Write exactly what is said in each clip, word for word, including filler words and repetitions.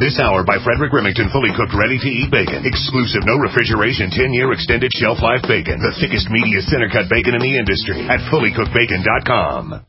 This hour by Frederick Remington, fully cooked, ready-to-eat bacon. Exclusive, no refrigeration, ten-year extended shelf life bacon. The thickest, meatiest, center-cut bacon in the industry at fully cooked bacon dot com.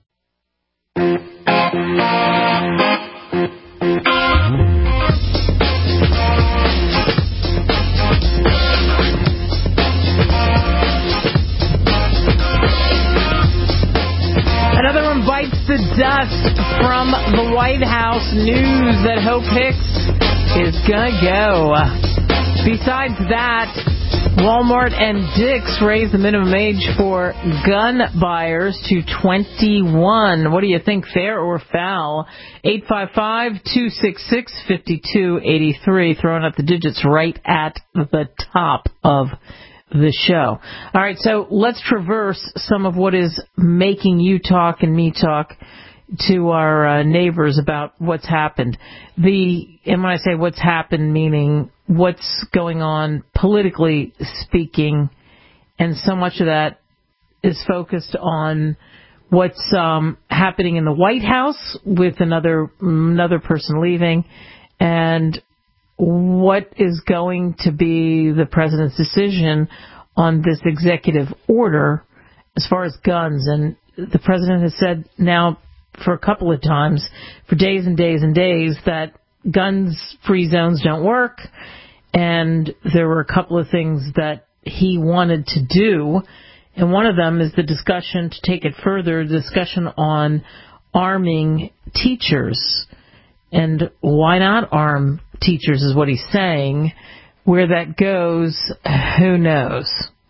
Another one bites the dust from the White House. News that Hope Hicks is gonna go. Besides that, Walmart and Dick's raised the minimum age for gun buyers to twenty-one. What do you think, fair or foul? eight five five, two six six, five two eight three, throwing up the digits right at the top of the show. All right, so let's traverse some of what is making you talk and me talk to our uh, neighbors about what's happened. The and when I say what's happened, meaning what's going on politically speaking, and so much of that is focused on what's um, happening in the White House with another another person leaving, and what is going to be the president's decision on this executive order as far as guns. And the president has said now for a couple of times, for days and days and days, that guns-free zones don't work, and there were a couple of things that he wanted to do, and one of them is the discussion, to take it further, the discussion on arming teachers. And why not arm teachers is what he's saying. Where that goes, who knows?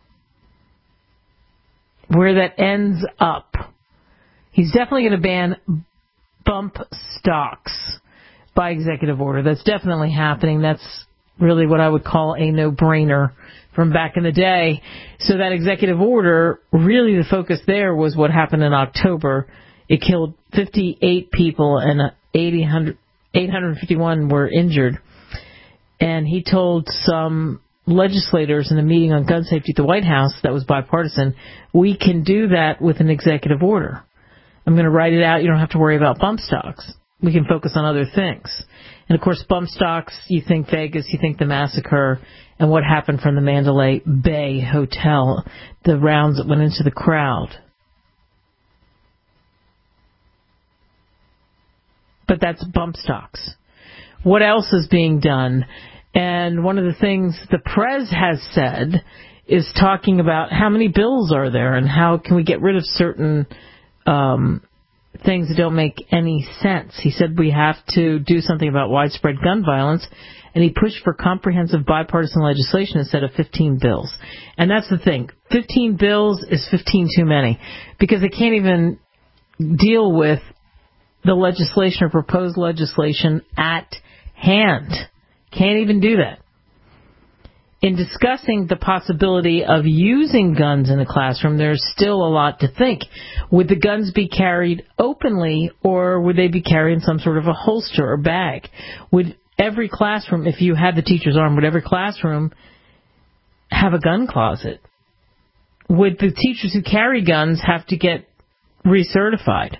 Where that ends up. He's definitely going to ban bump stocks by executive order. That's definitely happening. That's really what I would call a no-brainer from back in the day. So that executive order, really the focus there was what happened in October. It killed fifty-eight people and eight hundred fifty-one were injured. And he told some legislators in a meeting on gun safety at the White House that was bipartisan, we can do that with an executive order. I'm going to write it out. You don't have to worry about bump stocks. We can focus on other things. And, of course, bump stocks, you think Vegas, you think the massacre, and what happened from the Mandalay Bay Hotel, the rounds that went into the crowd. But that's bump stocks. What else is being done? And one of the things the Prez has said is talking about how many bills are there and how can we get rid of certain um, things that don't make any sense. He said we have to do something about widespread gun violence, and he pushed for comprehensive bipartisan legislation instead of fifteen bills. And that's the thing. fifteen bills is fifteen too many, because they can't even deal with the legislation or proposed legislation at hand. Can't even do that. In discussing the possibility of using guns in the classroom, there's still a lot to think. Would the guns be carried openly, or would they be carried in some sort of a holster or bag? Would every classroom, if you had the teacher's arm, would every classroom have a gun closet? Would the teachers who carry guns have to get recertified?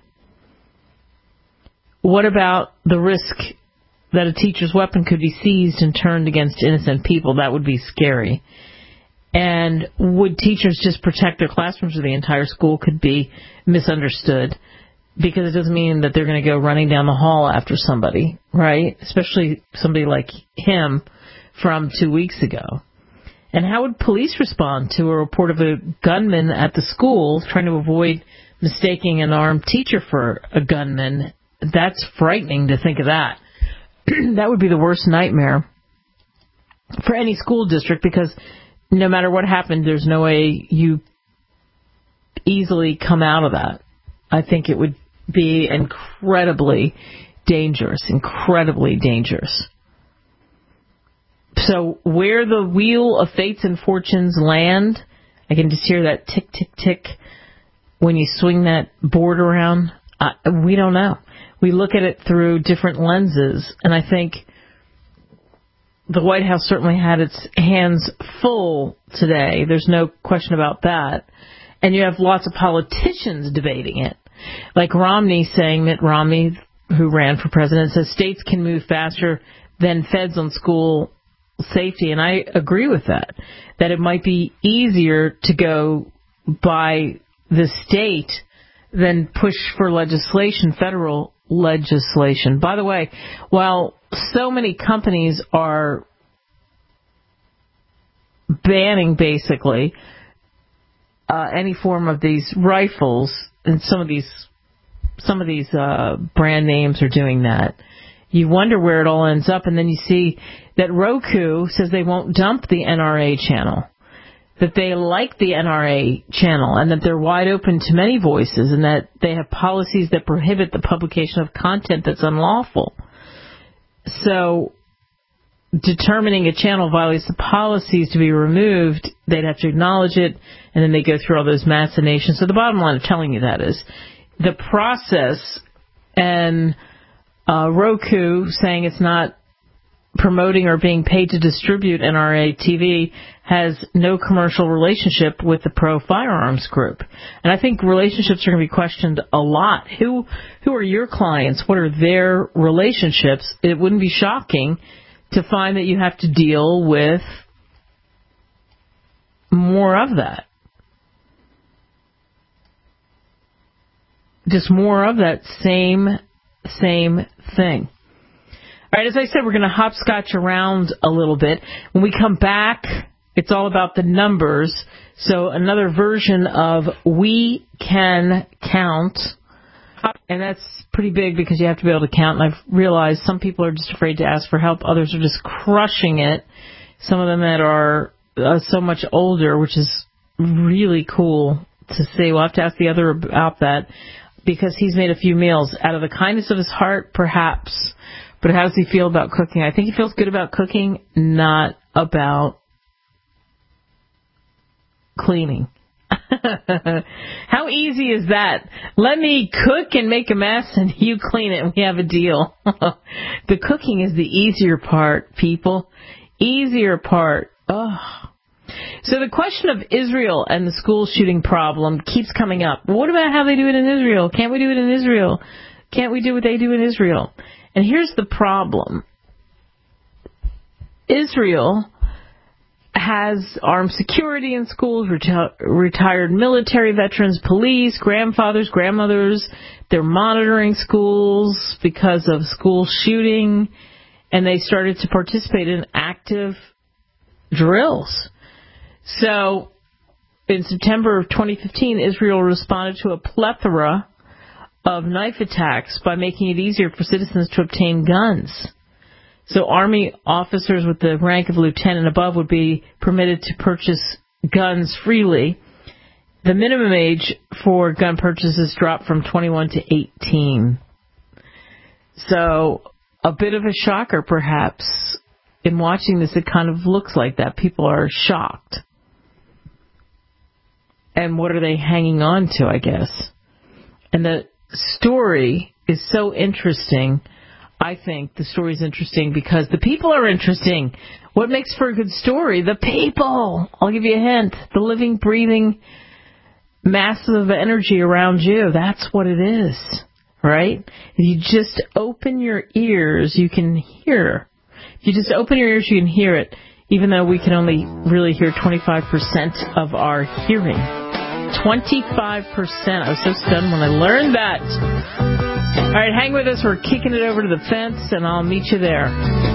What about the risk that a teacher's weapon could be seized and turned against innocent people? That would be scary. And would teachers just protect their classrooms, or the entire school could be misunderstood? Because it doesn't mean that they're going to go running down the hall after somebody, right? Especially somebody like him from two weeks ago. And how would police respond to a report of a gunman at the school trying to avoid mistaking an armed teacher for a gunman? That's frightening to think of that. That would be the worst nightmare for any school district, because no matter what happened, there's no way you easily come out of that. I think it would be incredibly dangerous, incredibly dangerous. So where the wheel of fates and fortunes land, I can just hear that tick, tick, tick when you swing that board around. Uh, we don't know. We look at it through different lenses, and I think the White House certainly had its hands full today. There's no question about that. And you have lots of politicians debating it. Like Romney saying, Mitt Romney, who ran for president, says states can move faster than feds on school safety. And I agree with that, that it might be easier to go by the state than push for legislation, federal legislation. By the way, while so many companies are banning basically uh, any form of these rifles, and some of these some of these uh, brand names are doing that, you wonder where it all ends up. And then you see that Roku says they won't dump the N R A channel, that they like the N R A channel, and that they're wide open to many voices, and that they have policies that prohibit the publication of content that's unlawful. So determining a channel violates the policies to be removed, they'd have to acknowledge it, and then they go through all those machinations. So the bottom line of telling you that is the process, and uh, Roku saying it's not promoting or being paid to distribute N R A T V has no commercial relationship with the pro-firearms group. And I think relationships are going to be questioned a lot. Who who are your clients? What are their relationships? It wouldn't be shocking to find that you have to deal with more of that. Just more of that same, same thing. All right, as I said, we're going to hopscotch around a little bit. When we come back, it's all about the numbers. So another version of We Can Count. And that's pretty big because you have to be able to count. And I've realized some people are just afraid to ask for help. Others are just crushing it. Some of them that are uh, so much older, which is really cool to see. We'll have to ask the other about that because he's made a few meals out of the kindness of his heart, perhaps. But how does he feel about cooking? I think he feels good about cooking, not about cleaning. How easy is that? Let me cook and make a mess and you clean it and we have a deal. The cooking is the easier part, people. Easier part. Oh. So the question of Israel and the school shooting problem keeps coming up. What about how they do it in Israel? Can't we do it in Israel? Can't we do what they do in Israel? And here's the problem. Israel has armed security in schools, reti- retired military veterans, police, grandfathers, grandmothers. They're monitoring schools because of school shooting, and they started to participate in active drills. So in September of twenty fifteen, Israel responded to a plethora of knife attacks by making it easier for citizens to obtain guns. So Army officers with the rank of lieutenant and above would be permitted to purchase guns freely. The minimum age for gun purchases dropped from twenty-one to eighteen. So a bit of a shocker, perhaps. In watching this, it kind of looks like that. People are shocked. And what are they hanging on to, I guess? And the story is so interesting. I think the story is interesting because the people are interesting. What makes for a good story? The people. I'll give you a hint. The living, breathing, massive energy around you. That's what it is, right? If you just open your ears, you can hear. If you just open your ears, you can hear it, even though we can only really hear twenty-five percent of our hearing. twenty-five percent. I was so stunned when I learned that. All right, hang with us. We're kicking it over to the fence, and I'll meet you there.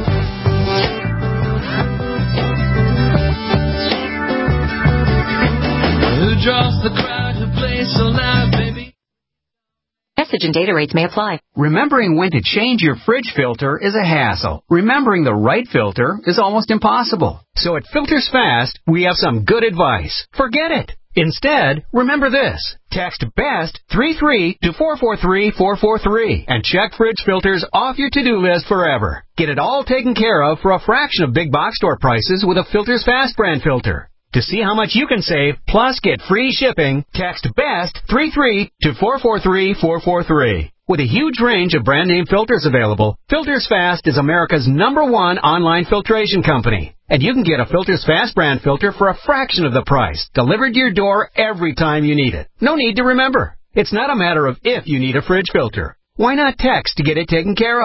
Who draws the crowd who plays so loud, baby? Message and data rates may apply. Remembering when to change your fridge filter is a hassle. Remembering the right filter is almost impossible. So at Filters Fast, we have some good advice. Forget it. Instead, remember this. Text BEST three three to four four three four four three and check fridge filters off your to-do list forever. Get it all taken care of for a fraction of big box store prices with a Filters Fast brand filter. To see how much you can save, plus get free shipping, text BEST three three to four four three four four three. With a huge range of brand name filters available, Filters Fast is America's number one online filtration company. And you can get a Filters Fast brand filter for a fraction of the price, delivered to your door every time you need it. No need to remember. It's not a matter of if you need a fridge filter. Why not text to get it taken care of?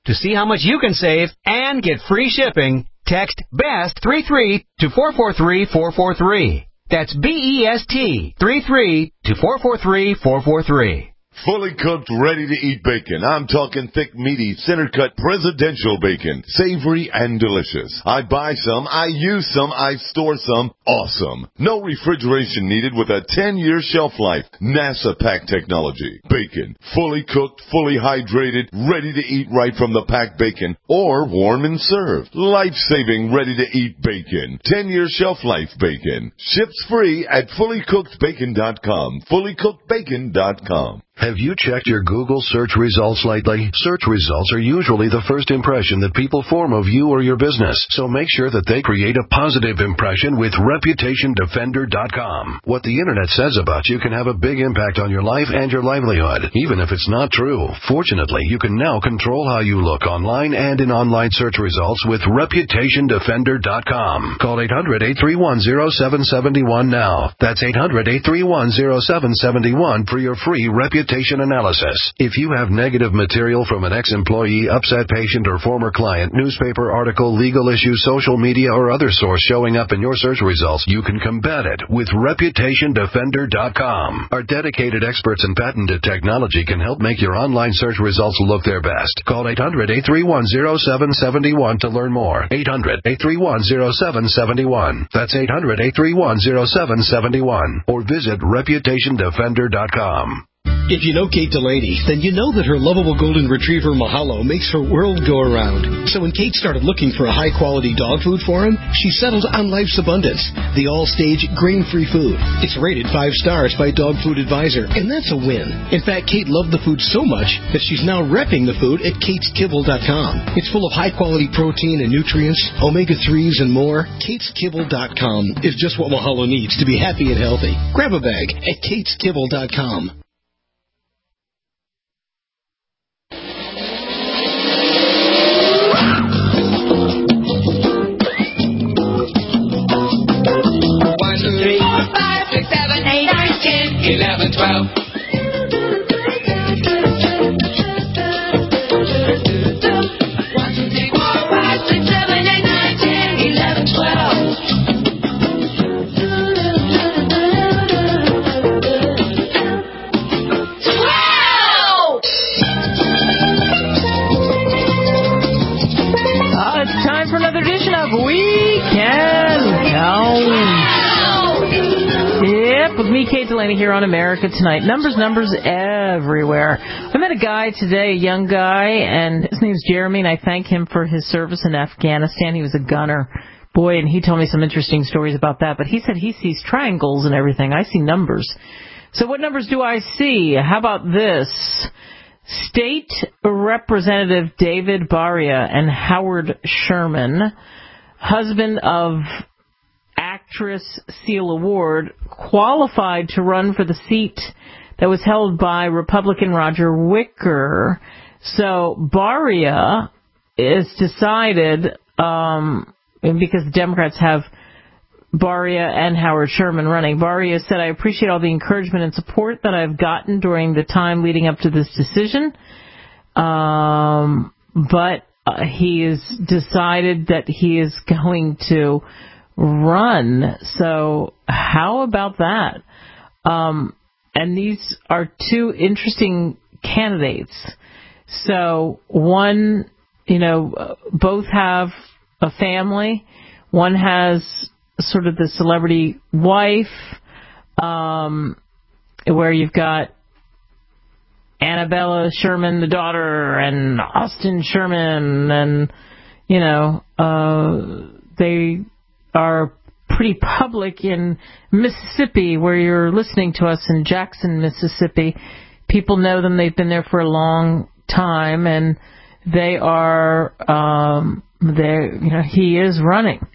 To see how much you can save and get free shipping, text BEST thirty-three to four four three four four three. That's B E S T thirty-three to four four three four four three. Fully cooked, ready-to-eat bacon. I'm talking thick, meaty, center-cut presidential bacon. Savory and delicious. I buy some, I use some, I store some. Awesome. No refrigeration needed with a ten-year shelf life. NASA pack technology. Bacon. Fully cooked, fully hydrated, ready to eat right from the packed bacon. Or warm and served. Life-saving, ready-to-eat bacon. ten-year shelf life bacon. Ships free at fully cooked bacon dot com. fully cooked bacon dot com. Have you checked your Google search results lately? Search results are usually the first impression that people form of you or your business, so make sure that they create a positive impression with reputation defender dot com. What the internet says about you can have a big impact on your life and your livelihood, even if it's not true. Fortunately, you can now control how you look online and in online search results with reputation defender dot com. Call eight hundred, eight three one, zero seven seven one now. That's eight hundred, eight three one, zero seven seven one for your free reputation analysis. If you have negative material from an ex-employee, upset patient, or former client, newspaper article, legal issue, social media, or other source showing up in your search results, you can combat it with reputation defender dot com. Our dedicated experts in patented technology can help make your online search results look their best. Call eight hundred, eight three one, zero seven seven one to learn more. eight hundred, eight three one, zero seven seven one. That's eight hundred, eight three one, zero seven seven one. Or visit reputation defender dot com. If you know Kate Delaney, then you know that her lovable golden retriever Mahalo makes her world go around. So when Kate started looking for a high-quality dog food for him, she settled on Life's Abundance, the all-stage grain-free food. It's rated five stars by Dog Food Advisor, and that's a win. In fact, Kate loved the food so much that she's now repping the food at kates kibble dot com. It's full of high-quality protein and nutrients, omega threes, and more. kates kibble dot com is just what Mahalo needs to be happy and healthy. Grab a bag at kates kibble dot com. Three, four, five, six, seven, eight, nine, ten, eleven, twelve. One, two, three, four, five, six, seven, eight, nine, ten, eleven, twelve. Twelve! Uh, it's time for another edition of Weekend Count. Yep, with me, Kate Delaney, here on America Tonight. Numbers, numbers everywhere. I met a guy today, a young guy, and his name's Jeremy, and I thank him for his service in Afghanistan. He was a gunner. Boy, and he told me some interesting stories about that. But he said he sees triangles and everything. I see numbers. So what numbers do I see? How about this? State Representative David Baria and Howard Sherman, husband of actress Seal Award, qualified to run for the seat that was held by Republican Roger Wicker. So Baria is decided, um, because the Democrats have Baria and Howard Sherman running. Baria said, I appreciate all the encouragement and support that I've gotten during the time leading up to this decision. Um, but uh, he has decided that he is going to run. So how about that? Um, and these are two interesting candidates. So one, you know, both have a family. One has sort of the celebrity wife, um, where you've got Annabella Sherman, the daughter, and Austin Sherman, and, you know, uh, they are pretty public in Mississippi, where you're listening to us in Jackson, Mississippi. People know them. They've been there for a long time, and they are, um, they, you know, he is running.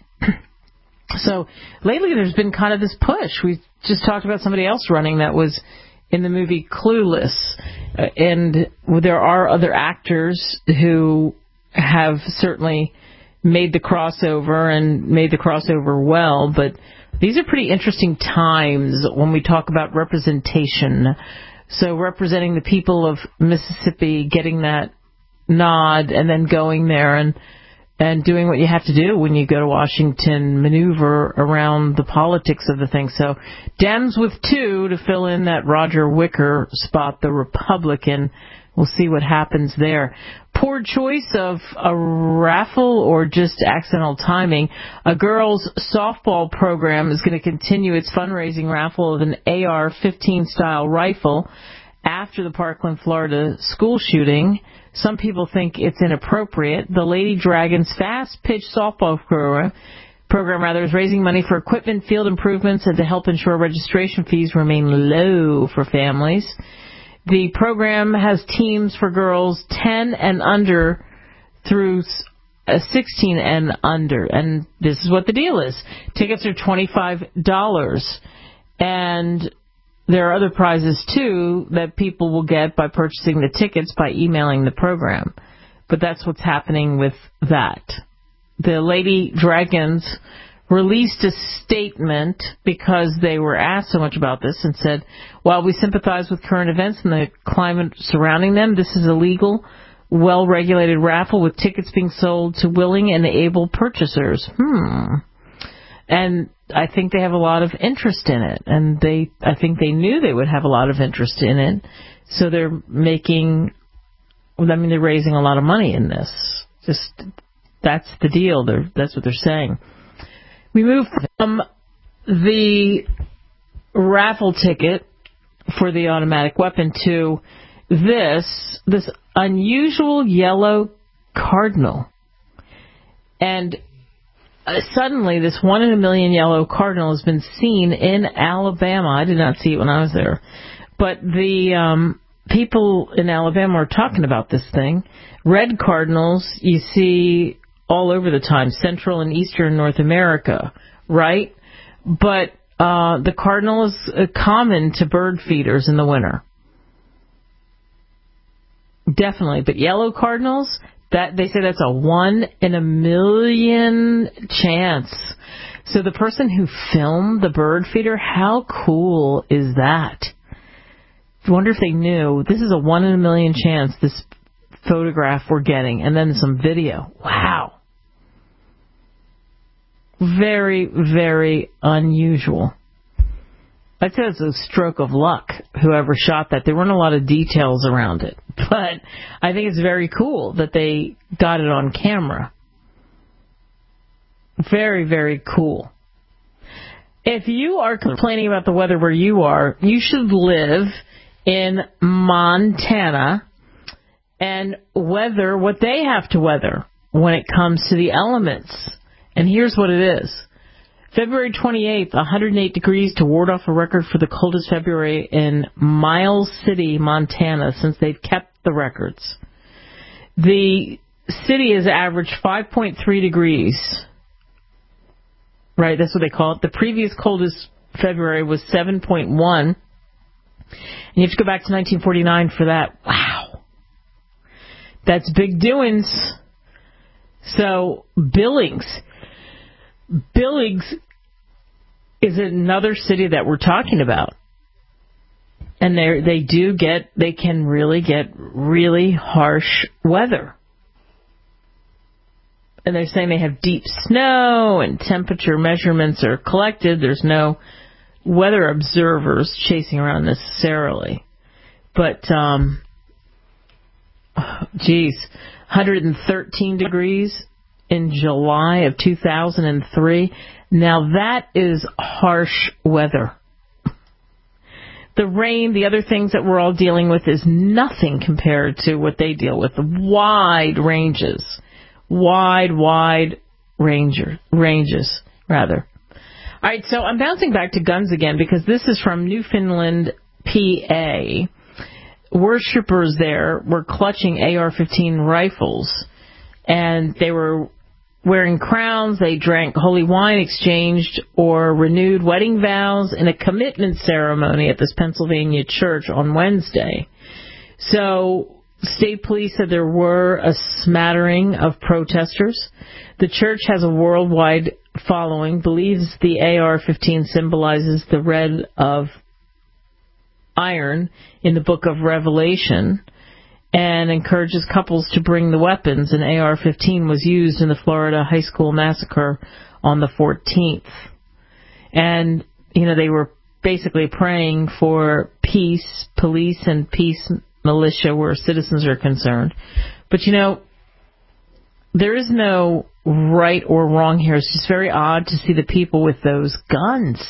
So lately there's been kind of this push. We just talked about somebody else running that was in the movie Clueless. Uh, and there are other actors who have certainly made the crossover and made the crossover well. But these are pretty interesting times when we talk about representation. So representing the people of Mississippi, getting that nod, and then going there and and doing what you have to do when you go to Washington, maneuver around the politics of the thing. So Dems with two to fill in that Roger Wicker spot, the Republican. We'll see what happens there. Poor choice of a raffle or just accidental timing. A girls' softball program is going to continue its fundraising raffle of an A R fifteen style rifle after the Parkland, Florida school shooting. Some people think it's inappropriate. The Lady Dragons fast pitch softball program, program rather, is raising money for equipment, field improvements, and to help ensure registration fees remain low for families. The program has teams for girls ten and under through sixteen and under. And this is what the deal is. Tickets are twenty-five dollars. And there are other prizes, too, that people will get by purchasing the tickets by emailing the program. But that's what's happening with that. The Lady Dragons released a statement because they were asked so much about this and said, while we sympathize with current events and the climate surrounding them, this is a legal, well-regulated raffle with tickets being sold to willing and able purchasers. Hmm. And I think they have a lot of interest in it. And they, I think they knew they would have a lot of interest in it. So they're making, I mean, they're raising a lot of money in this. Just, that's the deal. They're, that's what they're saying. We move from the raffle ticket for the automatic weapon to this, this unusual yellow cardinal. And uh, suddenly this one in a million yellow cardinal has been seen in Alabama. I did not see it when I was there. But the um, people in Alabama are talking about this thing. Red cardinals you see all over the time, Central and Eastern North America, right? But uh, the cardinal is uh, common to bird feeders in the winter. Definitely. But yellow cardinals, that they say that's a one in a million chance. So the person who filmed the bird feeder, how cool is that? I wonder if they knew this is a one in a million chance, this photograph we're getting, and then some video. Wow. Very, very unusual. I'd say it's a stroke of luck, whoever shot that. There weren't a lot of details around it. But I think it's very cool that they got it on camera. Very, very cool. If you are complaining about the weather where you are, you should live in Montana and weather what they have to weather when it comes to the elements. And here's what it is. February twenty-eighth, one hundred eight degrees to ward off a record for the coldest February in Miles City, Montana, since they've kept the records. The city has averaged five point three degrees. Right, that's what they call it. The previous coldest February was seven point one. And you have to go back to nineteen forty-nine for that. Wow. That's big doings. So, Billings. Billings is another city that we're talking about. And they they do get, they can really get really harsh weather. And they're saying they have deep snow and temperature measurements are collected. There's no weather observers chasing around necessarily. But, um, geez, one hundred thirteen degrees in July of two thousand three. Now that is harsh weather. The rain, the other things that we're all dealing with is nothing compared to what they deal with. The wide ranges. Wide, wide ranger, ranges, rather. All right, so I'm bouncing back to guns again because this is from Newfoundland, P A. Worshippers there were clutching A R fifteen rifles, and they were wearing crowns. They drank holy wine, exchanged or renewed wedding vows in a commitment ceremony at this Pennsylvania church on Wednesday. So state police said there were a smattering of protesters. The church has a worldwide following, believes the A R fifteen symbolizes the red of iron in the book of Revelation, and encourages couples to bring the weapons. An A R fifteen was used in the Florida high school massacre on the fourteenth. And, you know, they were basically praying for peace, police and peace militia where citizens are concerned. But, you know, there is no right or wrong here. It's just very odd to see the people with those guns,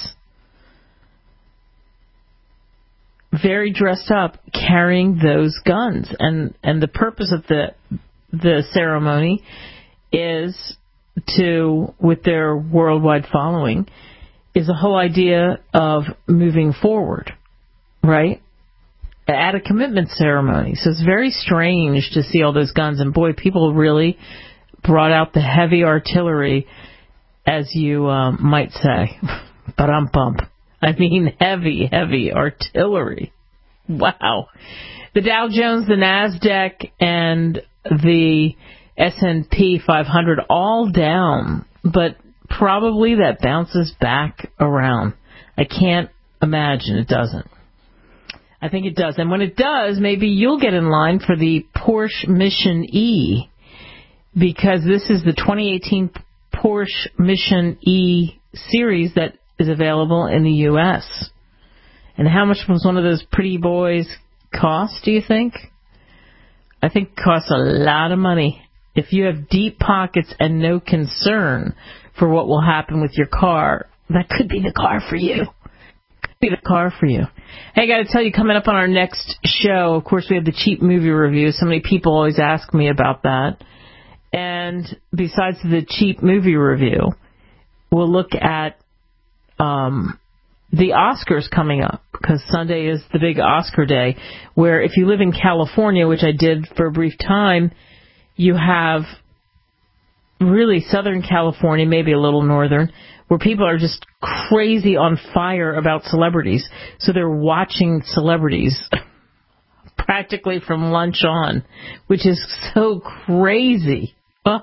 very dressed up, carrying those guns. And and the purpose of the the ceremony is to, with their worldwide following, is the whole idea of moving forward, right? At a commitment ceremony. So it's very strange to see all those guns. And boy, people really brought out the heavy artillery, as you uh, might say. Ba-dum-bump. I mean, heavy, heavy artillery. Wow. The Dow Jones, the NASDAQ, and the S and P five hundred all down, but probably that bounces back around. I can't imagine it doesn't. I think it does. And when it does, maybe you'll get in line for the Porsche Mission E, because this is the twenty eighteen Porsche Mission E series that is available in the U S. And how much does one of those pretty boys cost, do you think? I think it costs a lot of money. If you have deep pockets and no concern for what will happen with your car, that could be the car for you. Could be the car for you. Hey, I got to tell you, coming up on our next show, of course, we have the cheap movie review. So many people always ask me about that. And besides the cheap movie review, we'll look at um, the Oscars coming up, because Sunday is the big Oscar day, where if you live in California, which I did for a brief time, you have really Southern California, maybe a little northern, where people are just crazy on fire about celebrities. So they're watching celebrities practically from lunch on, which is so crazy.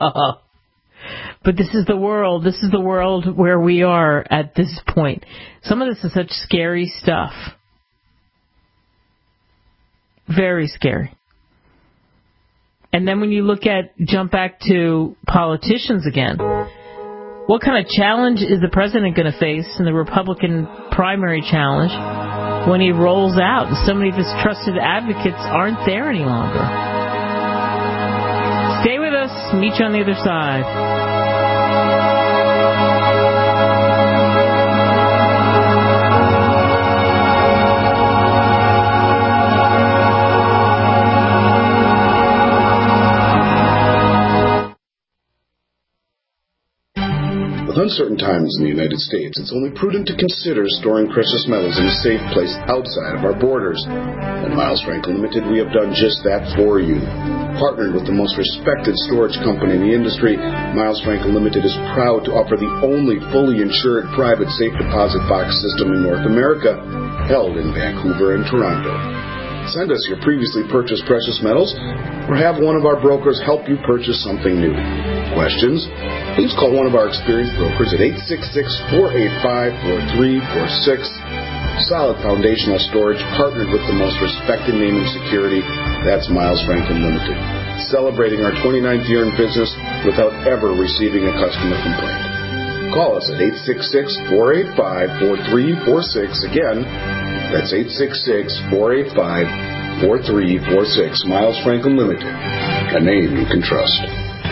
But this is the world. This is the world where we are at this point. Some of this is such scary stuff. Very scary. And then when you look at, jump back to politicians again, what kind of challenge is the president going to face in the Republican primary challenge when he rolls out and so many of his trusted advocates aren't there any longer? Stay with us. Meet you on the other side. With uncertain times in the United States, it's only prudent to consider storing precious metals in a safe place outside of our borders. At Miles Franklin Limited, we have done just that for you. Partnered with the most respected storage company in the industry, Miles Franklin Limited is proud to offer the only fully insured private safe deposit box system in North America, held in Vancouver and Toronto. Send us your previously purchased precious metals, or have one of our brokers help you purchase something new. Questions? Please call one of our experienced brokers at eight six six, four eight five, four three four six. Solid foundational storage, partnered with the most respected name in security. That's Miles Franklin Limited. Celebrating our twenty-ninth year in business without ever receiving a customer complaint. Call us at eight six six, four eight five, four three four six. Again, that's eight six six, four eight five, four three four six. Miles Franklin Limited, a name you can trust.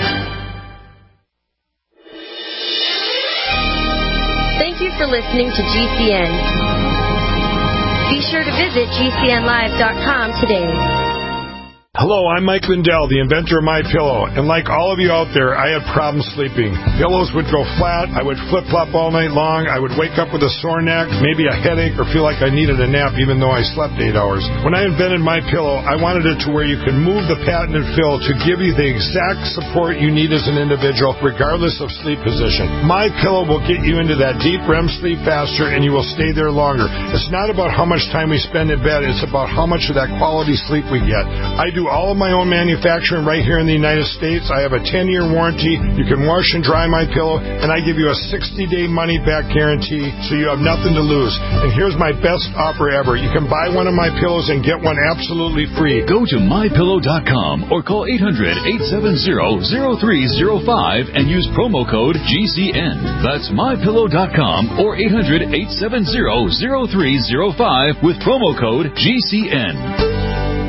Thank you for listening to G C N. Be sure to visit G C N live dot com today. Hello, I'm Mike Lindell, the inventor of MyPillow, and like all of you out there, I had problems sleeping. Pillows would go flat, I would flip-flop all night long, I would wake up with a sore neck, maybe a headache, or feel like I needed a nap even though I slept eight hours. When I invented MyPillow, I wanted it to where you could move the patented fill to give you the exact support you need as an individual, regardless of sleep position. MyPillow will get you into that deep R E M sleep faster, and you will stay there longer. It's not about how much time we spend in bed, it's about how much of that quality sleep we get. I do do all of my own manufacturing right here in the United States. I have a ten-year warranty. You can wash and dry my pillow, and I give you a sixty-day money-back guarantee, so you have nothing to lose. And here's my best offer ever. You can buy one of my pillows and get one absolutely free. Go to my pillow dot com or call eight hundred, eight seven zero, zero three zero five and use promo code G C N. That's my pillow dot com or eight hundred, eight seven zero, zero three zero five with promo code G C N.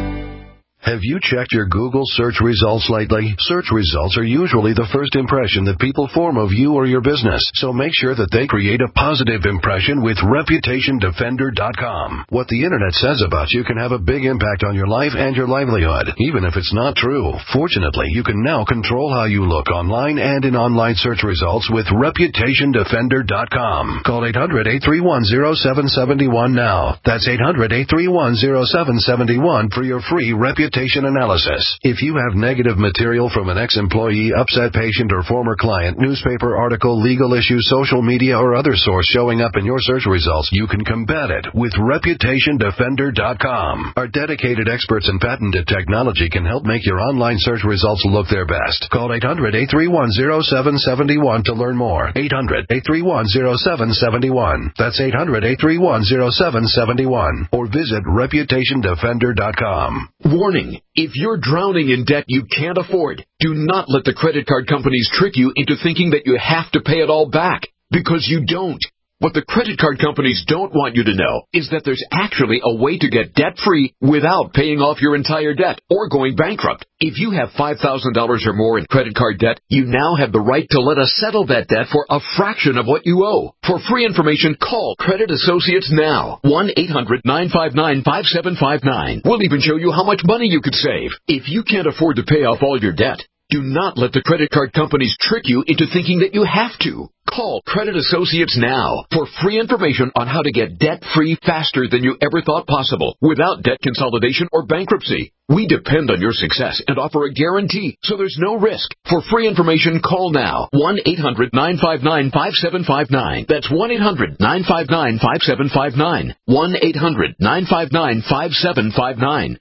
Have you checked your Google search results lately? Search results are usually the first impression that people form of you or your business, so make sure that they create a positive impression with reputation defender dot com. What the internet says about you can have a big impact on your life and your livelihood, even if it's not true. Fortunately, you can now control how you look online and in online search results with reputation defender dot com. Call eight hundred, eight three one, zero seven seven one now. That's eight hundred, eight three one, zero seven seven one for your free reputation analysis. If you have negative material from an ex-employee, upset patient, or former client, newspaper article, legal issue, social media, or other source showing up in your search results, you can combat it with reputation defender dot com. Our dedicated experts in patented technology can help make your online search results look their best. Call eight hundred, eight three one, zero seven seven one to learn more. eight hundred, eight three one, zero seven seven one. That's eight hundred, eight three one, zero seven seven one. Or visit reputation defender dot com. Warning. If you're drowning in debt you can't afford, do not let the credit card companies trick you into thinking that you have to pay it all back, because you don't. What the credit card companies don't want you to know is that there's actually a way to get debt-free without paying off your entire debt or going bankrupt. If you have five thousand dollars or more in credit card debt, you now have the right to let us settle that debt for a fraction of what you owe. For free information, call Credit Associates now. one eight hundred, nine five nine, five seven five nine. We'll even show you how much money you could save. If you can't afford to pay off all your debt, do not let the credit card companies trick you into thinking that you have to. Call Credit Associates now for free information on how to get debt-free faster than you ever thought possible without debt consolidation or bankruptcy. We depend on your success and offer a guarantee, so there's no risk. For free information, call now. one eight hundred, nine five nine, five seven five nine. That's one eight hundred, nine five nine, five seven five nine. one eight hundred, nine five nine, five seven five nine.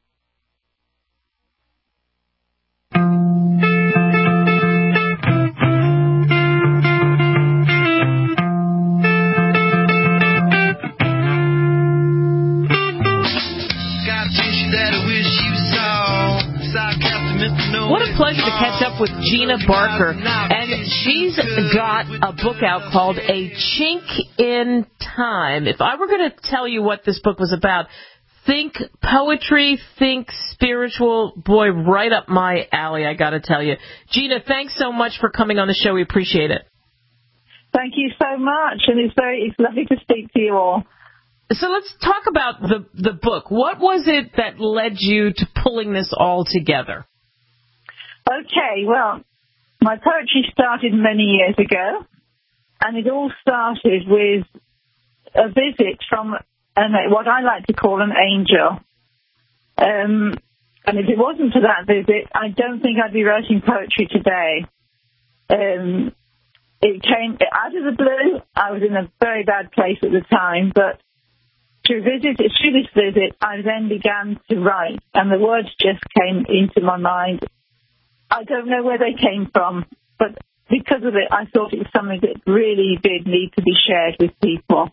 What a pleasure to catch up with Gina Barker. And she's got a book out called A Chink in Time. If I were going to tell you what this book was about, think poetry, think spiritual. Boy, right up my alley, I got to tell you. Gina, thanks so much for coming on the show. We appreciate it. Thank you so much. And it's very it's lovely to speak to you all. So let's talk about the, the book. What was it that led you to pulling this all together? Okay, well, my poetry started many years ago, and it all started with a visit from an, what I like to call an angel. Um, and if it wasn't for that visit, I don't think I'd be writing poetry today. Um, it came out of the blue. I was in a very bad place at the time, but through, visit, through this visit, I then began to write, and the words just came into my mind. I don't know where they came from, but because of it, I thought it was something that really did need to be shared with people.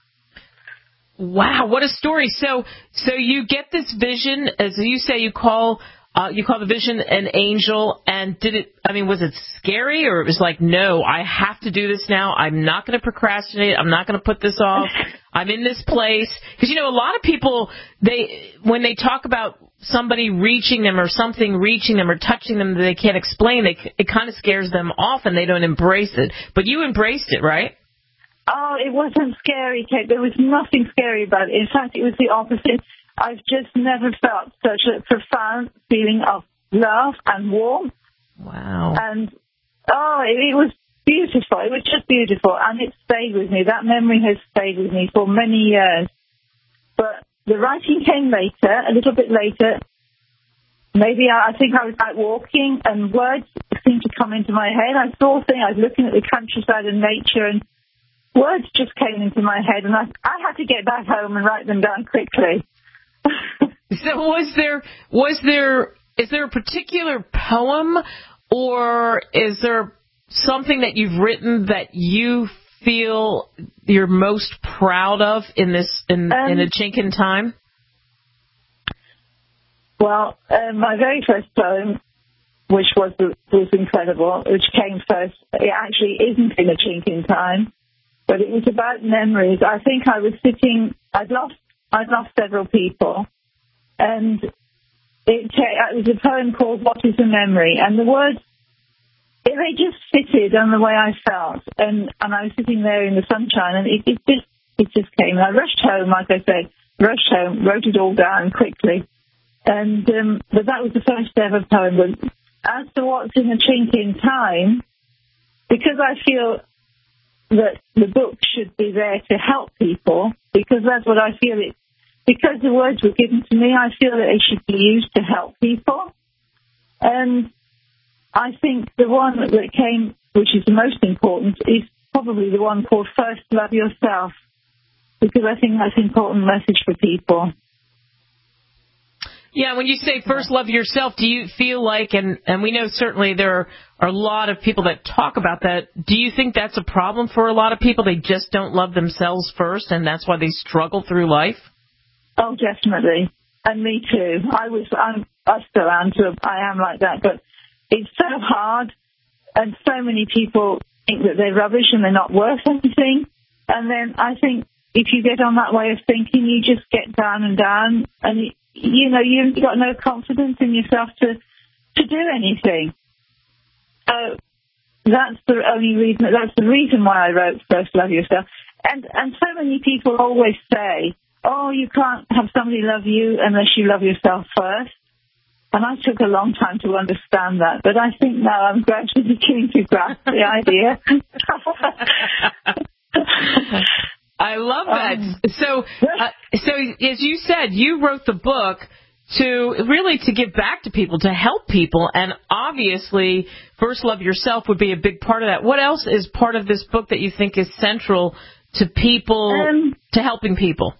Wow, what a story. So so you get this vision, as you say, you call uh, you call the vision an angel, and did it, I mean, was it scary, or it was like, no, I have to do this now, I'm not going to procrastinate, I'm not going to put this off, I'm in this place? Because, you know, a lot of people, they when they talk about somebody reaching them or something reaching them or touching them that they can't explain, they, it kind of scares them off and they don't embrace it. But you embraced it, right? Oh, it wasn't scary, Kate. There was nothing scary about it. In fact, it was the opposite. I've just never felt such a profound feeling of love and warmth. Wow. And, oh, it, it was beautiful. It was just beautiful. And it stayed with me. That memory has stayed with me for many years. But the writing came later, a little bit later. Maybe I, I think I was out walking and words seemed to come into my head. I saw things, I was looking at the countryside and nature, and words just came into my head, and I, I had to get back home and write them down quickly. So was there, was there, is there a particular poem, or is there something that you've written that you feel you're most proud of in this in, um, in a chink in time? Well, uh, my very first poem, which was was incredible, which came first, it actually isn't in a chink in time, but it was about memories. I think I was sitting, I'd lost, I'd lost several people, and it, it was a poem called What is a Memory? And the words, it, they just fitted on the way I felt, and, and I was sitting there in the sunshine, and it, it just it just came. I rushed home, like I said, rushed home, wrote it all down quickly, and um, but that was the first ever poem. But as to what's in a chink in time, because I feel that the book should be there to help people, because that's what I feel it. Because the words were given to me, I feel that they should be used to help people. And I think the one that came, which is the most important, is probably the one called First Love Yourself, because I think that's an important message for people. Yeah, when you say first love yourself, do you feel like, and, and we know certainly there are, are a lot of people that talk about that, do you think that's a problem for a lot of people? They just don't love themselves first, and that's why they struggle through life? Oh, definitely. And me too. I was, I'm, I still am too. I am like that, but it's so hard, and so many people think that they're rubbish and they're not worth anything. And then I think if you get on that way of thinking, you just get down and down, and you, you know, you've got no confidence in yourself to, to do anything. So that's the only reason, that's the reason why I wrote First Love Yourself. And, and so many people always say, oh, you can't have somebody love you unless you love yourself first. And I took a long time to understand that, but I think now I'm gradually beginning to grasp the idea. I love that. Um, so, uh, so as you said, you wrote the book to really to give back to people, to help people, and obviously, First Love Yourself would be a big part of that. What else is part of this book that you think is central to people, um, to helping people?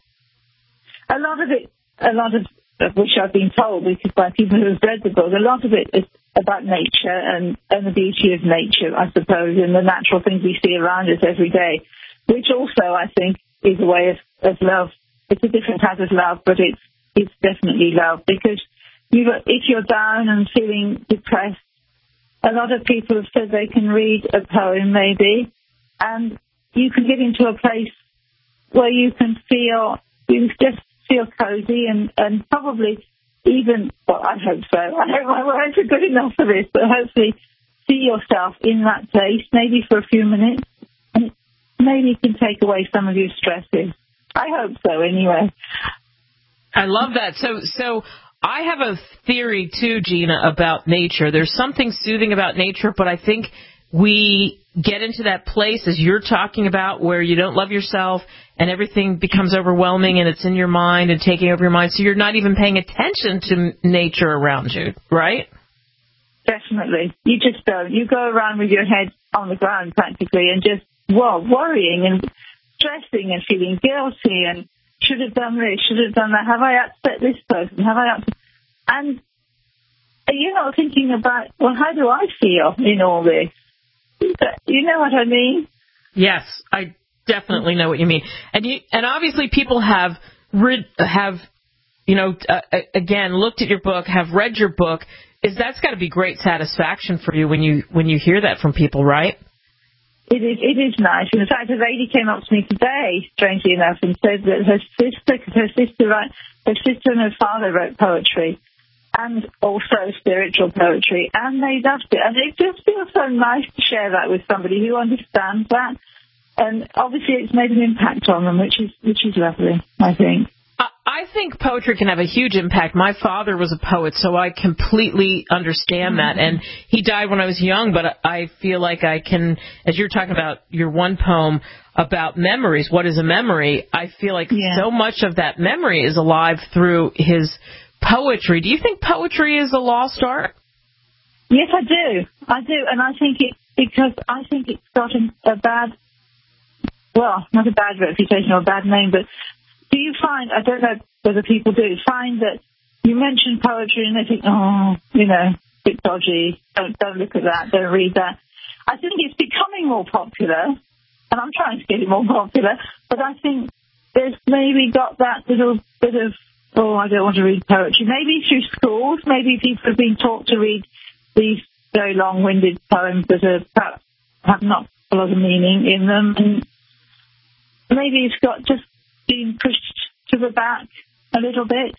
A lot of it, a lot of, of which I've been told, because by people who have read the book, a lot of it is about nature and, and the beauty of nature, I suppose, and the natural things we see around us every day, which also, I think, is a way of, of love. It's a different type of love, but it's it's definitely love, because you, if you're down and feeling depressed, a lot of people have said they can read a poem, maybe, and you can get into a place where you can feel, you just feel cozy and, and probably even, well, I hope so. I hope my words are good enough for this, but hopefully see yourself in that place, maybe for a few minutes, and maybe it can take away some of your stresses. I hope so, anyway. I love that. So, so I have a theory, too, Gina, about nature. There's something soothing about nature, but I think we get into that place, as you're talking about, where you don't love yourself and everything becomes overwhelming and it's in your mind and taking over your mind, so you're not even paying attention to nature around you, right? Definitely. You just don't. You go around with your head on the ground, practically, and just, well, worrying and stressing and feeling guilty and should have done this, should have done that. Have I upset this person? Have I upset... And you're not thinking about, well, how do I feel in all this? You know what I mean? Yes, I definitely know what you mean. And you, and obviously people have read, have, you know, uh, again, looked at your book, have read your book. Is that's got to be great satisfaction for you when you when you hear that from people, right? It is, it is nice. In fact, a lady came up to me today, strangely enough, and said that her sister, her sister, her sister and her father wrote poetry, and also spiritual poetry, and they loved it. And it just feels so nice to share that with somebody who understands that. And obviously, it's made an impact on them, which is which is lovely, I think. I think poetry can have a huge impact. My father was a poet, so I completely understand that. And he died when I was young, but I feel like I can, as you're talking about your one poem about memories, what is a memory, I feel like yeah. so much of that memory is alive through his poetry. Do you think poetry is a lost art? Yes, I do. I do. And I think it, because I think it's gotten a bad, well, not a bad reputation or a bad name, but do you find, I don't know whether people do, find that you mention poetry and they think, oh, you know, a bit dodgy. Don't, don't look at that. Don't read that. I think it's becoming more popular, and I'm trying to get it more popular, but I think there's maybe got that little bit of, oh, I don't want to read poetry. Maybe through schools, maybe people have been taught to read these very long-winded poems that are perhaps have not a lot of meaning in them, and maybe it's got just been pushed to the back a little bit.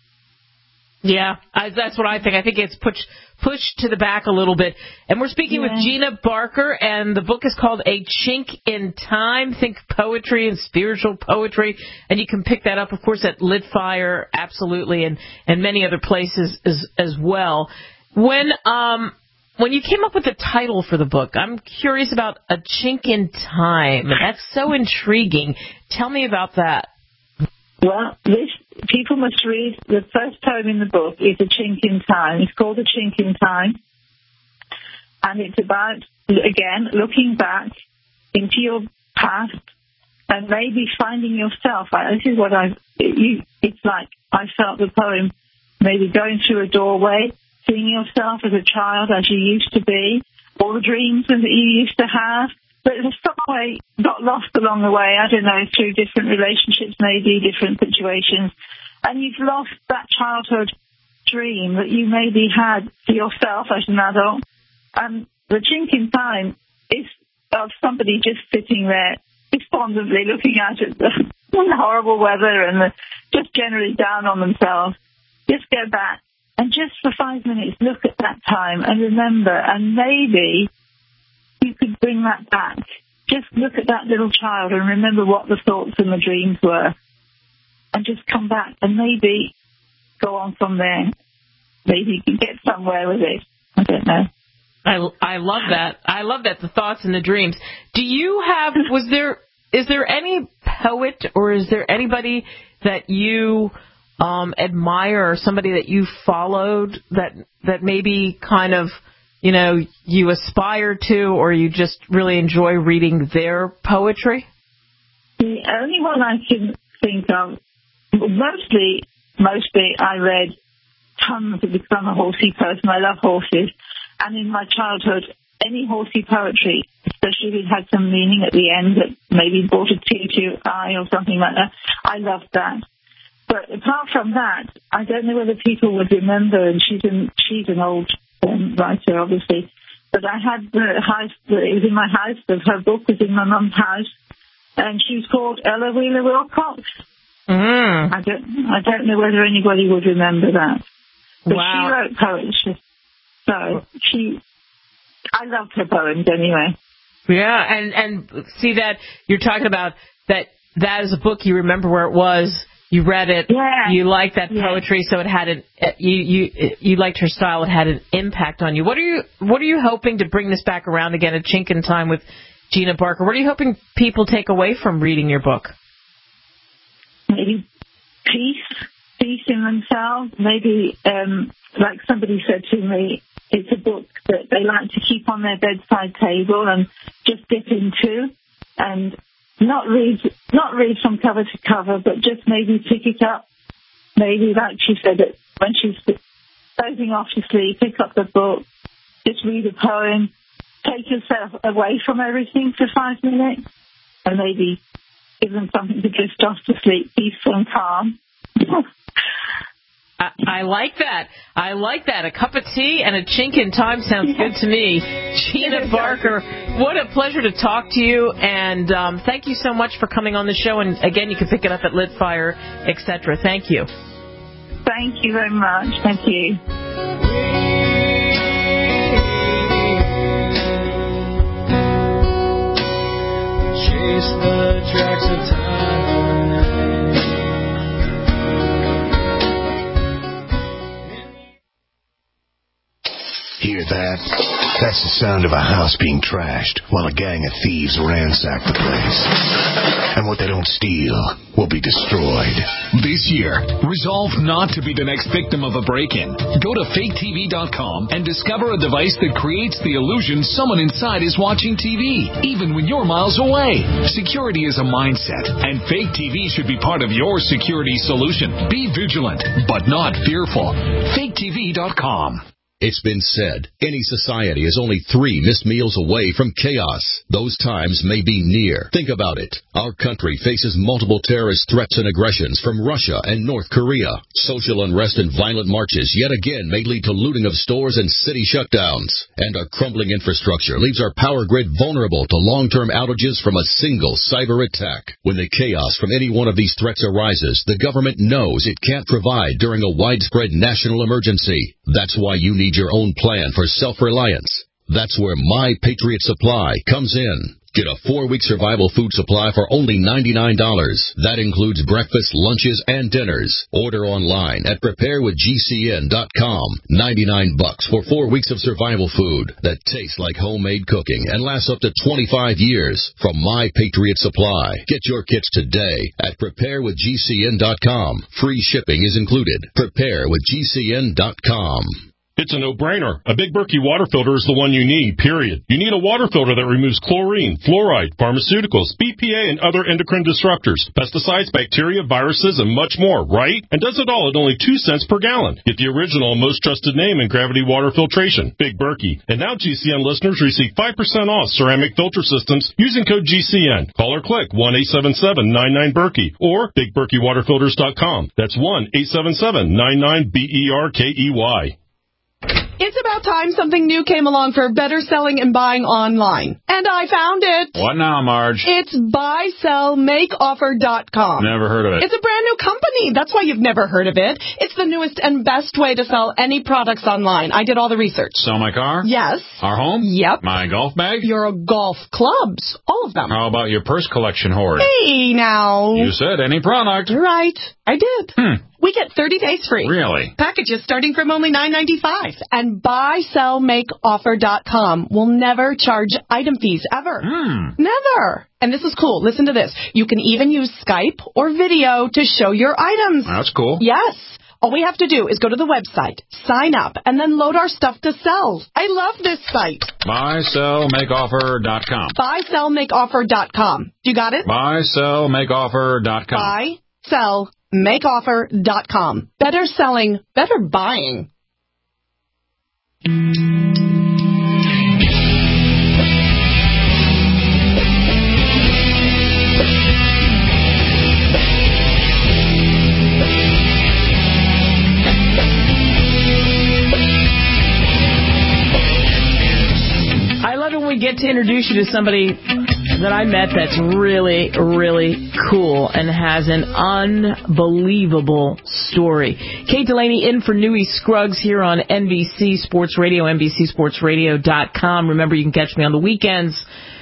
Yeah, I, that's what I think. I think it's pushed pushed to the back a little bit. And we're speaking yeah. with Gina Barker, and the book is called A Chink in Time. Think poetry and spiritual poetry. And you can pick that up, of course, at Litfire, absolutely, and, and many other places as, as well. When um when you came up with the title for the book, I'm curious about A Chink in Time. That's so intriguing. Tell me about that. Well, this people must read the first poem in the book is A Chink in Time. It's called A Chink in Time. And it's about, again, looking back into your past and maybe finding yourself. This is what I've, you, it's like I felt the poem, maybe going through a doorway, seeing yourself as a child as you used to be, all the dreams that you used to have. But in some way, got lost along the way, I don't know, through different relationships, maybe different situations. And you've lost that childhood dream that you maybe had for yourself as an adult. And the chink in time is of somebody just sitting there despondently looking out at the, the horrible weather and the, just generally down on themselves. Just go back and just for five minutes look at that time and remember, and maybe you could bring that back. Just look at that little child and remember what the thoughts and the dreams were. And just come back and maybe go on from there. Maybe you can get somewhere with it. I don't know. I, I love that. I love that, the thoughts and the dreams. Do you have, was there, is there any poet or is there anybody that you um, admire or somebody that you followed that that maybe kind of, you know, you aspire to or you just really enjoy reading their poetry? The only one I can think of, mostly, mostly I read tons to become a horsey person. I love horses. And in my childhood, any horsey poetry, especially if it had some meaning at the end that maybe brought a tear to your eye or something like that, I loved that. But apart from that, I don't know whether people would remember, and she's an, she's an old um, writer, obviously, but I had the house, it was in my house, her book was in my mum's house, and she was called Ella Wheeler Wilcox. Mm. I don't, I don't know whether anybody would remember that. But wow. She wrote poetry, so she, I loved her poems anyway. Yeah, and, and see that, you're talking about that, that is a book, you remember where it was, you read it, yeah. you liked that yeah. poetry, so it had an, you, you, you liked her style, it had an impact on you. What are you, what are you hoping to bring this back around again, A Chink in Time with Gina Barker? What are you hoping people take away from reading your book? Maybe peace, peace in themselves. Maybe, um, like somebody said to me, it's a book that they like to keep on their bedside table and just dip into, and not read, not read from cover to cover, but just maybe pick it up. Maybe, like she said, that when she's dozing off to sleep, pick up the book, just read a poem, take yourself away from everything for five minutes, and maybe give them something to drift off to sleep, peaceful and calm. I, I like that. I like that. A cup of tea and a chink in time sounds good to me. Gina Barker, what a pleasure to talk to you, and um, thank you so much for coming on the show. And again, you can pick it up at Litfire, et cetera. Thank you. Thank you very much. Thank you. Chase the tracks of time. Hear that? That's the sound of a house being trashed while a gang of thieves ransack the place. And what they don't steal will be destroyed. This year, resolve not to be the next victim of a break-in. Go to fake T V dot com and discover a device that creates the illusion someone inside is watching T V, even when you're miles away. Security is a mindset, and Fake T V should be part of your security solution. Be vigilant, but not fearful. fake T V dot com. It's been said, any society is only three missed meals away from chaos. Those times may be near. Think about it. Our country faces multiple terrorist threats and aggressions from Russia and North Korea. Social unrest and violent marches yet again may lead to looting of stores and city shutdowns. And our crumbling infrastructure leaves our power grid vulnerable to long-term outages from a single cyber attack. When the chaos from any one of these threats arises, the government knows it can't provide during a widespread national emergency. That's why you need your own plan for self-reliance. That's where My Patriot Supply comes in. Get a four-week survival food supply for only ninety-nine dollars. That includes breakfast, lunches, and dinners. Order online at prepare with G C N dot com. ninety-nine bucks for four weeks of survival food that tastes like homemade cooking and lasts up to twenty-five years from My Patriot Supply. Get your kits today at prepare with G C N dot com. Free shipping is included. prepare with G C N dot com. It's a no-brainer. A Big Berkey water filter is the one you need, period. You need a water filter that removes chlorine, fluoride, pharmaceuticals, B P A, and other endocrine disruptors, pesticides, bacteria, viruses, and much more, right? And does it all at only two cents per gallon. Get the original and most trusted name in gravity water filtration, Big Berkey. And now G C N listeners receive five percent off ceramic filter systems using code G C N. Call or click one eight seven seven nine nine Berkey or big berkey water filters dot com. That's one eight seven seven nine nine B E R K E Y. It's about time something new came along for better selling and buying online. And I found it. What now, Marge? It's buy sell make offer dot com. Never heard of it. It's a brand new company. That's why you've never heard of it. It's the newest and best way to sell any products online. I did all the research. Sell my car? Yes. Our home? Yep. My golf bag? Your golf clubs. All of them. How about your purse collection hoard? Hey, now. You said any product. Right. I did. Hmm. We get thirty days free. Really? Packages starting from only nine ninety-five. And buy sell make offer dot com will never charge item fees ever. Hmm. Never. And this is cool. Listen to this. You can even use Skype or video to show your items. That's cool. Yes. All we have to do is go to the website, sign up, and then load our stuff to sell. I love this site. buy sell make offer dot com. buy sell make offer dot com. You got it? buy sell make offer dot com. buy sell make offer dot com. Better selling, better buying. I love it when we get to introduce you to somebody that I met that's really, really cool and has an unbelievable story. Kate Delaney in for Newey Scruggs here on N B C Sports Radio, N B C sports radio dot com. Remember, you can catch me on the weekends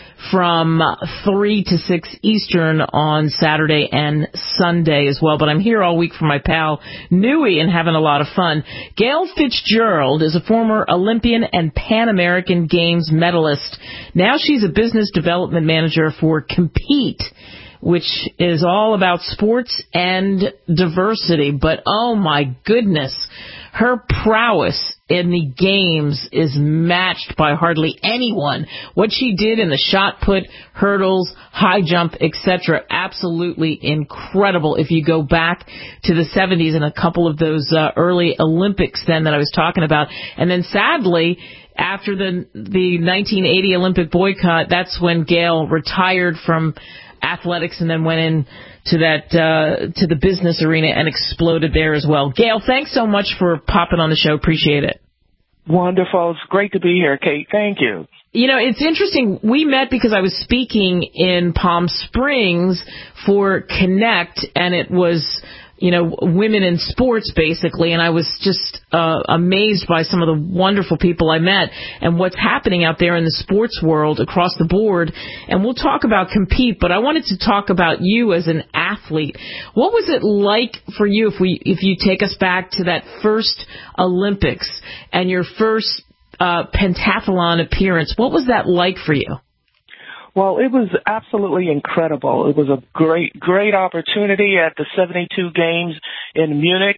from three to six Eastern on Saturday and Sunday as well. But I'm here all week for my pal Newey and having a lot of fun. Gail Fitzgerald is a former Olympian and Pan American Games medalist. Now she's a business development manager for Compete, which is all about sports and diversity. But oh my goodness, her prowess in the games is matched by hardly anyone. What she did in the shot put, hurdles, high jump, et cetera, absolutely incredible. If you go back to the seventies and a couple of those uh, early Olympics then that I was talking about. And then sadly, after the the nineteen eighty Olympic boycott, that's when Gail retired from athletics and then went in to that uh, to the business arena and exploded there as well. Gail, thanks so much for popping on the show. Appreciate it. Wonderful. It's great to be here, Kate. Thank you. You know, it's interesting. We met because I was speaking in Palm Springs for Connect, and it was, you know, women in sports, basically, and I was just uh, amazed by some of the wonderful people I met and what's happening out there in the sports world across the board. And we'll talk about Compete, but I wanted to talk about you as an athlete. What was it like for you if we if you take us back to that first Olympics and your first uh, pentathlon appearance. What was that like for you? Well, it was absolutely incredible. It was a great, great opportunity at the seventy-two Games in Munich.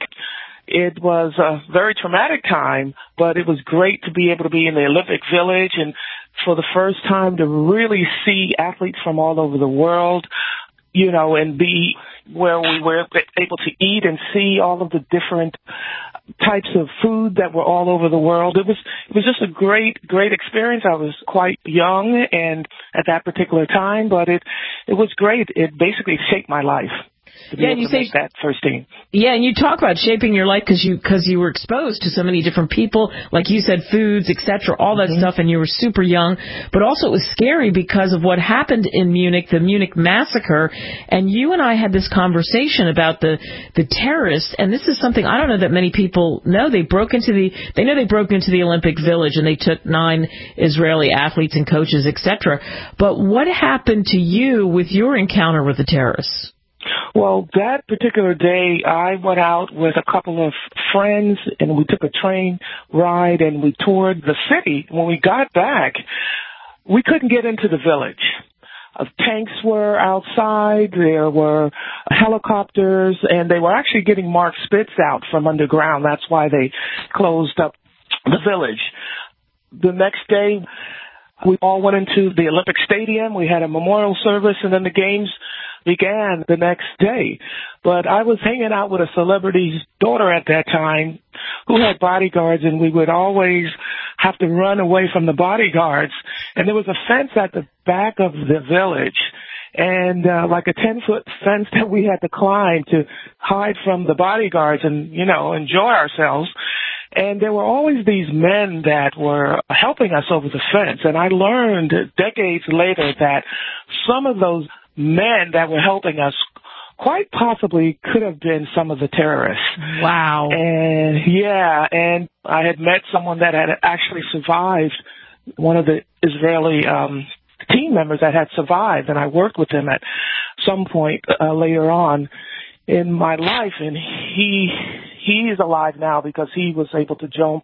It was a very traumatic time, but it was great to be able to be in the Olympic Village and for the first time to really see athletes from all over the world, you know, and be where we were able to eat and see all of the different types of food that were all over the world. It was it was just a great, great experience. I was quite young and at that particular time, but it it was great. It basically shaped my life. To be yeah, able you to say make that first team. Yeah, and you talk about shaping your life because you because you were exposed to so many different people, like you said, foods, et cetera, all that mm-hmm. stuff, and you were super young. But also it was scary because of what happened in Munich, the Munich massacre. And you and I had this conversation about the the terrorists, and this is something I don't know that many people know. They broke into the they know they broke into the Olympic Village and they took nine Israeli athletes and coaches, et cetera. But what happened to you with your encounter with the terrorists? Well, that particular day, I went out with a couple of friends, and we took a train ride, and we toured the city. When we got back, we couldn't get into the village. Uh, tanks were outside, there were helicopters, and they were actually getting Mark Spitz out from underground. That's why they closed up the village. The next day, we all went into the Olympic Stadium. We had a memorial service, and then the games began the next day. But I was hanging out with a celebrity's daughter at that time who had bodyguards, and we would always have to run away from the bodyguards. And there was a fence at the back of the village, and uh, like a ten-foot fence that we had to climb to hide from the bodyguards and, you know, enjoy ourselves. And there were always these men that were helping us over the fence. And I learned decades later that some of those men that were helping us quite possibly could have been some of the terrorists. Wow. And yeah, and I had met someone that had actually survived, one of the Israeli um, team members that had survived, and I worked with him at some point uh, later on in my life, and he he is alive now because he was able to jump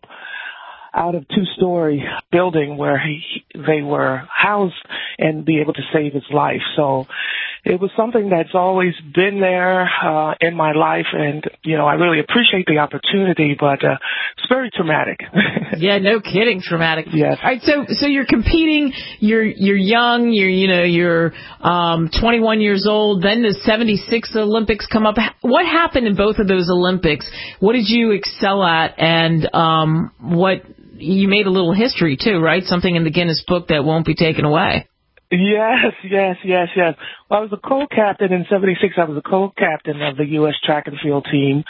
out of two-story building where he, they were housed and be able to save his life. So it was something that's always been there uh, in my life, and, you know, I really appreciate the opportunity, but uh, it's very traumatic. Yeah, no kidding, traumatic. Yes. All right, so so you're competing, you're you're young, you're you know you're um, twenty-one years old. Then the seventy-six Olympics come up. What happened in both of those Olympics? What did you excel at, and um, what you made a little history too, right? Something in the Guinness Book that won't be taken away. Yes, yes, yes, yes. Well, I was a co-captain in seventy-six. I was a co-captain of the U S track and field team.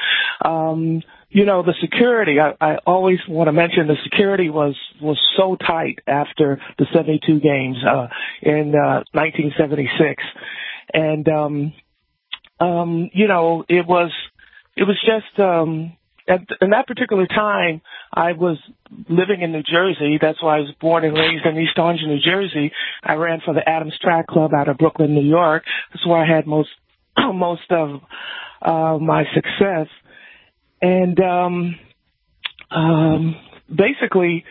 Um, you know, the security, I, I always want to mention the security was, was so tight after the seventy-two games, uh, in, uh, nineteen seventy-six. And, um, um, you know, it was, it was just, um, At, in that particular time, I was living in New Jersey. That's why I was born and raised in East Orange, New Jersey. I ran for the Adams Track Club out of Brooklyn, New York. That's where I had most most of uh, my success. And um, um, basically,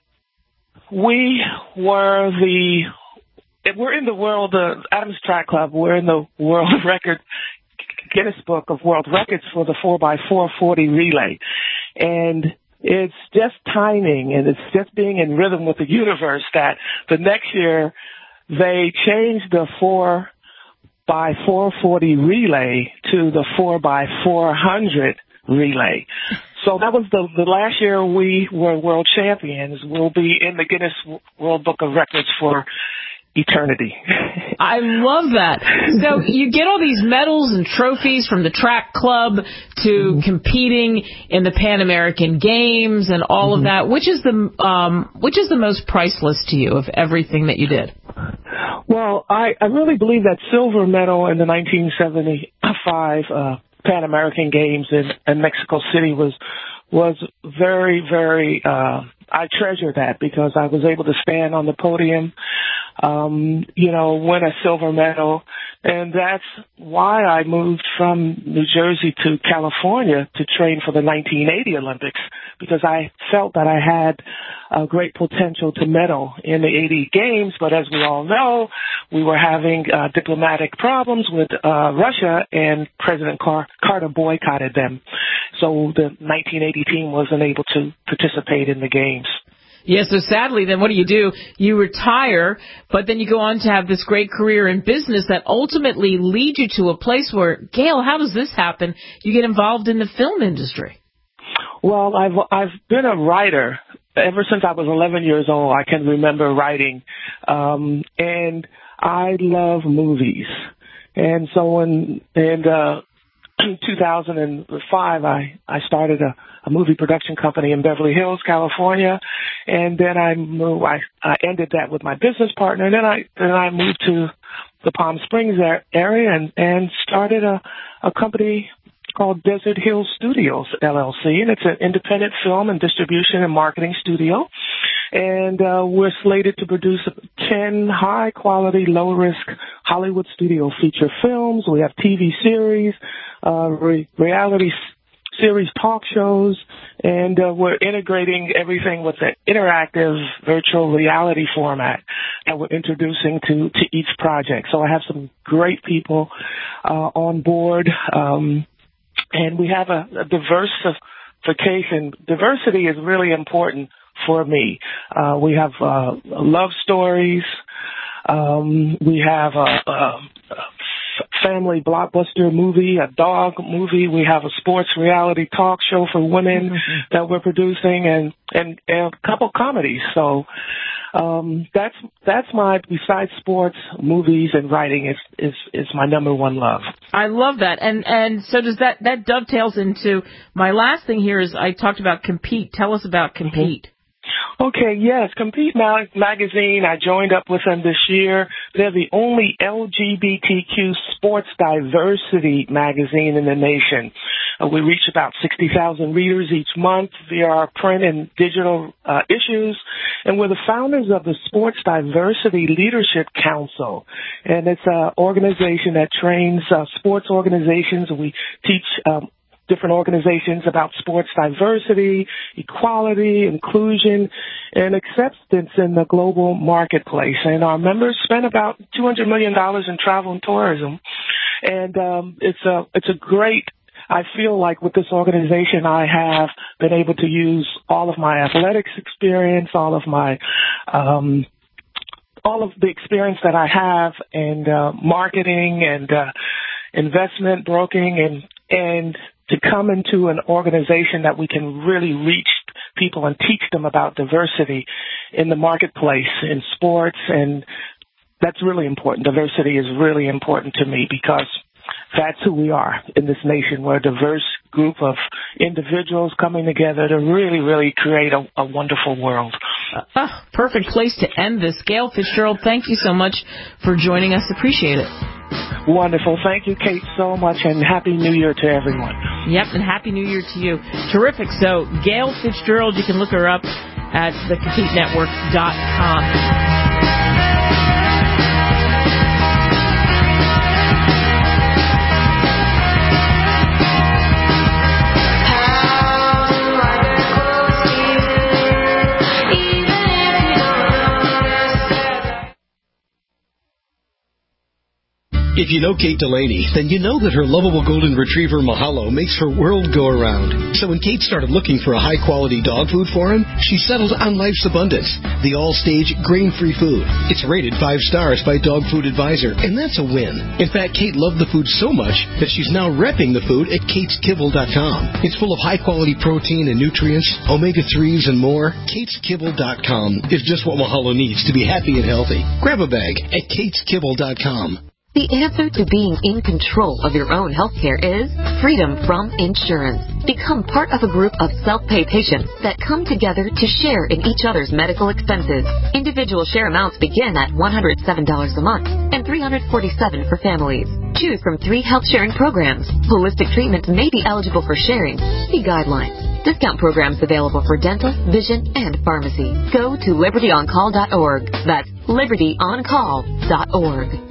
we were the we're in the world. The Adams Track Club. We're in the world record. Guinness Book of World Records for the four by four forty relay. And it's just timing, and it's just being in rhythm with the universe that the next year they changed the four by four forty relay to the four by four hundred relay. So that was the, the last year we were world champions. We'll be in the Guinness World Book of Records for eternity. I love that. So you get all these medals and trophies from the track club to mm-hmm. competing in the Pan American Games and all mm-hmm. of that. Which is the um, which is the most priceless to you of everything that you did? Well, I, I really believe that silver medal in the nineteen seventy-five uh, Pan American Games in, in Mexico City was was very, very. Uh, I treasure that because I was able to stand on the podium, um, you know, win a silver medal, And that's why I moved from New Jersey to California to train for the nineteen eighty Olympics, because I felt that I had a great potential to medal in the eighty games. But as we all know, we were having uh, diplomatic problems with uh, Russia, and President Car- Carter boycotted them. So the nineteen eighty team wasn't able to participate in the games. Yeah, so sadly, then what do you do? You retire, but then you go on to have this great career in business that ultimately leads you to a place where, Gail, how does this happen? You get involved in the film industry. Well, I've I've been a writer ever since I was eleven years old. I can remember writing, um, and I love movies. And so in, in uh, two thousand five, I, I started a, a movie production company in Beverly Hills, California, and then I moved, I, I ended that with my business partner, and then I then I moved to the Palm Springs area and, and started a, a company called Desert Hill Studios, L L C, and it's an independent film and distribution and marketing studio. And uh, we're slated to produce ten high-quality, low-risk Hollywood studio feature films. We have T V series, uh, re- reality s- series talk shows, and uh, we're integrating everything with an interactive virtual reality format that we're introducing to, to each project. So I have some great people uh, on board, um, and we have a, a diversification. Diversity is really important for me. Uh, we have uh, love stories. Um, we have a, a family blockbuster movie, a dog movie. We have a sports reality talk show for women mm-hmm. that we're producing, and, and, and a couple comedies. So um, that's that's my, besides sports, movies, and writing, is is is my number one love. I love that. And and so does that, that dovetails into my last thing here is I talked about Compete. Tell us about Compete. Mm-hmm. Okay, yes, Compete Mag- Magazine, I joined up with them this year. They're the only L G B T Q sports diversity magazine in the nation. Uh, we reach about sixty thousand readers each month via our print and digital uh, issues. And we're the founders of the Sports Diversity Leadership Council. And it's an organization that trains uh, sports organizations. We teach um, different organizations about sports diversity, equality, inclusion, and acceptance in the global marketplace. And our members spend about two hundred million dollars in travel and tourism. And um, it's a it's a great, I feel like with this organization I have been able to use all of my athletics experience, all of my um, all of the experience that I have in uh, marketing and uh, investment broking and and to come into an organization that we can really reach people and teach them about diversity in the marketplace, in sports, and that's really important. Diversity is really important to me because that's who we are in this nation. We're a diverse group of individuals coming together to really, really create a, a wonderful world. Uh, oh, perfect place to end this. Gail Fitzgerald, thank you so much for joining us. Appreciate it. Wonderful. Thank you, Kate, so much, and Happy New Year to everyone. Yep, and Happy New Year to you. Terrific. So, Gail Fitzgerald, you can look her up at the compete network dot com. If you know Kate Delaney, then you know that her lovable golden retriever Mahalo makes her world go around. So when Kate started looking for a high-quality dog food for him, she settled on Life's Abundance, the all-stage grain-free food. It's rated five stars by Dog Food Advisor, and that's a win. In fact, Kate loved the food so much that she's now repping the food at kates kibble dot com. It's full of high-quality protein and nutrients, omega threes, and more. kates kibble dot com is just what Mahalo needs to be happy and healthy. Grab a bag at kates kibble dot com. The answer to being in control of your own health care is freedom from insurance. Become part of a group of self-pay patients that come together to share in each other's medical expenses. Individual share amounts begin at one hundred seven dollars a month and three hundred forty-seven dollars for families. Choose from three health sharing programs. Holistic treatments may be eligible for sharing. See guidelines. Discount programs available for dental, vision, and pharmacy. Go to liberty on call dot org. That's liberty on call dot org.